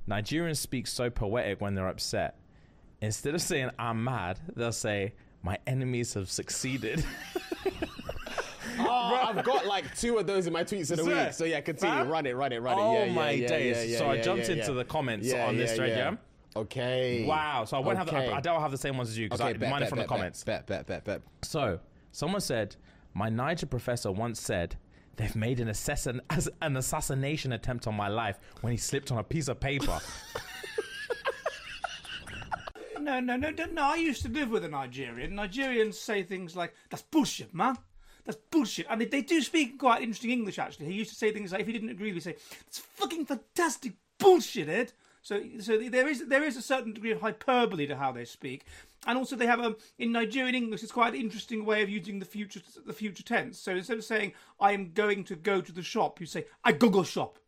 Nigerians speak so poetic when they're upset. Instead of saying I'm mad, they'll say my enemies have succeeded. I've got like 2 of those in my tweets of the week. So yeah, continue. Run it. Oh my days. So I jumped into the comments on this thread, yeah? Okay. Wow. So I don't have the same ones as you because mine are from the comments. Bet. So someone said, my Niger professor once said, they've made an assassination attempt on my life when he slipped on a piece of paper. No. I used to live with a Nigerian. Nigerians say things like, that's bullshit, man. That's bullshit. And they do speak quite interesting English, actually. He used to say things like, if he didn't agree, he'd say, that's fucking fantastic bullshit, Ed. So there is a certain degree of hyperbole to how they speak. And also they have, in Nigerian English, it's quite an interesting way of using the future tense. So instead of saying, I am going to go to the shop, you say, I go shop.